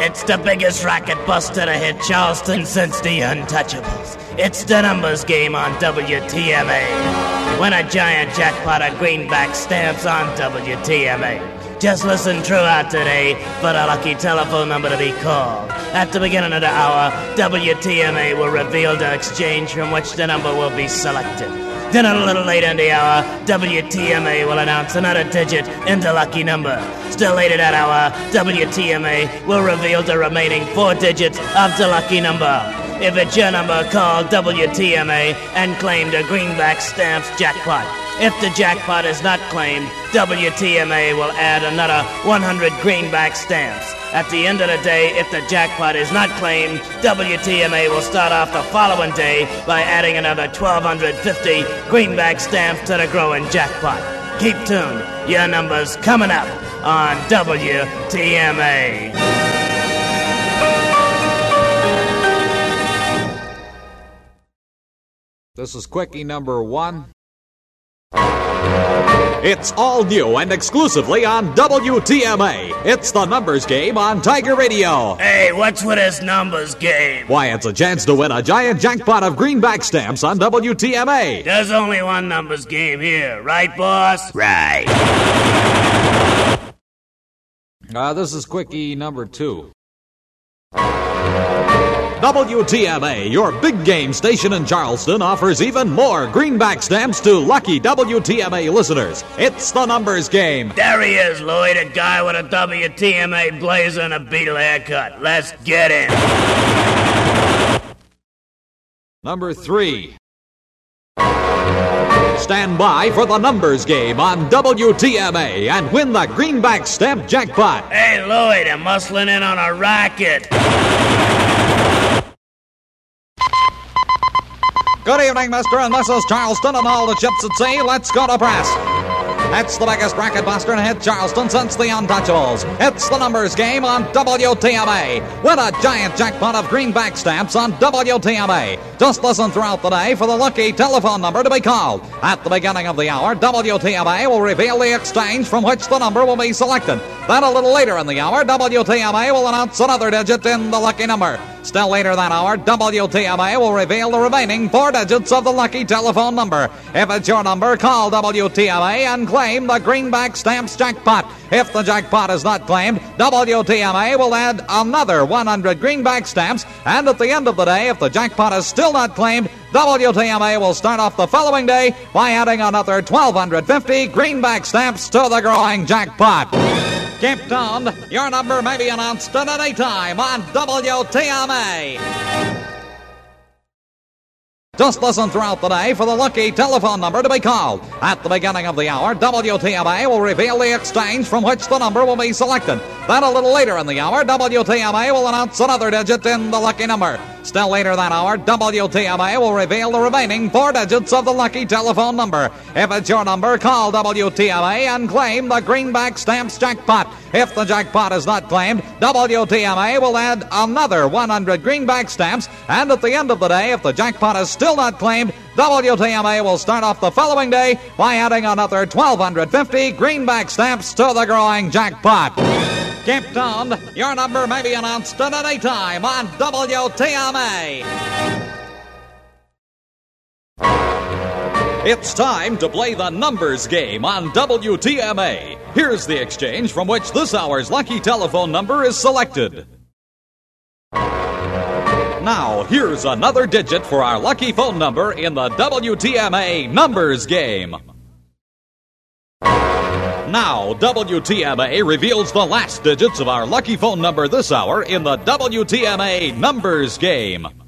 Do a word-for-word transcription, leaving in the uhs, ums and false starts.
It's the biggest racket buster to hit Charleston since the Untouchables. It's the numbers game on W T M A. Win a giant jackpot of greenback stamps on W T M A. Just listen throughout today for the lucky telephone number to be called. At the beginning of the hour, W T M A will reveal the exchange from which the number will be selected. Then a little later in the hour, W T M A will announce another digit in the lucky number. Still later that hour, W T M A will reveal the remaining four digits of the lucky number. If it's your number, call W T M A and claim the greenback stamps jackpot. If the jackpot is not claimed, W T M A will add another one hundred greenback stamps. At the end of the day, if the jackpot is not claimed, W T M A will start off the following day by adding another one thousand two hundred fifty greenback stamps to the growing jackpot. Keep tuned. Your number's coming up on W T M A. This is Quickie number one. It's all new and exclusively on W T M A. It's the numbers game on Tiger Radio. Hey, what's with this numbers game? Why, it's a chance to win a giant jackpot of greenback stamps on W T M A. There's only one numbers game here, right, boss? Right. Uh, this is Quickie number two. W T M A, your big game station in Charleston, offers even more greenback stamps to lucky W T M A listeners. It's the numbers game. There he is, Lloyd, a guy with a W T M A blazer and a Beatle haircut. Let's get him. Number three. Stand by for the numbers game on W T M A and win the greenback stamp jackpot. Hey, Lloyd, I'm muscling in on a racket. Good evening, Mister and Missus Charleston and all the chips at sea. Let's go to press. It's the biggest racket buster to hit Charleston since the Untouchables. It's the numbers game on W T M A. Win a giant jackpot of greenback stamps on W T M A. Just listen throughout the day for the lucky telephone number to be called. At the beginning of the hour, W T M A will reveal the exchange from which the number will be selected. Then a little later in the hour, W T M A will announce another digit in the lucky number. Still later that hour, W T M A will reveal the remaining four digits of the lucky telephone number. If it's your number, call W T M A and claim the greenback stamps jackpot. If the jackpot is not claimed, W T M A will add another one hundred greenback stamps, and at the end of the day, if the jackpot is still not claimed, W T M A will start off the following day by adding another one thousand two hundred fifty greenback stamps to the growing jackpot. Keep tuned. Your number may be announced at any time on W T M A. Just listen throughout the day for the lucky telephone number to be called. At the beginning of the hour, W T M A will reveal the exchange from which the number will be selected. Then a little later in the hour, W T M A will announce another digit in the lucky number. Still later that hour, W T M A will reveal the remaining four digits of the lucky telephone number. If it's your number, call W T M A and claim the greenback stamps jackpot. If the jackpot is not claimed, W T M A will add another one hundred greenback stamps, and at the end of the day, if the jackpot is still not claimed, W T M A will start off the following day by adding another one thousand two hundred fifty greenback stamps to the growing jackpot. Keep tuned. Your number may be announced at any time on W T M A. It's time to play the numbers game on W T M A. Here's the exchange from which this hour's lucky telephone number is selected. Now, here's another digit for our lucky phone number in the W T M A numbers game. Now, W T M A reveals the last digits of our lucky phone number this hour in the W T M A numbers game.